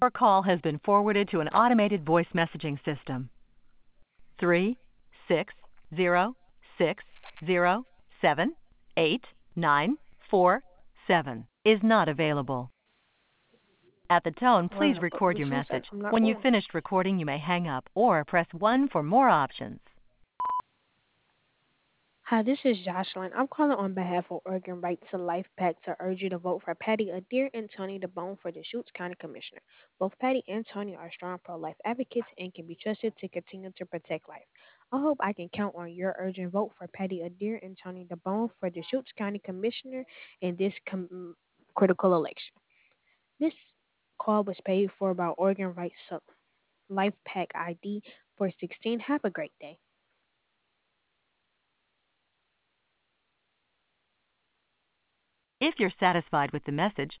Your call has been forwarded to an automated voice messaging system. 360607894 is not available. At the tone, please Well, record it your seems like message. I'm not When you've on. finished recording, you may hang up or press 1 for more options. Hi, this is Jocelyn. I'm calling on behalf of Oregon Right to Life PAC to urge you to vote for Patty Adair and Tony DeBone for the Schutz County Commissioner. Both Patty and Tony are strong pro-life advocates and can be trusted to continue to protect life. I hope I can count on your urgent vote for Patty Adair and Tony DeBone for the Schutz County Commissioner in this critical election. This call was paid for by Oregon Right to Life PAC ID 416. Have a great day. If you're satisfied with the message,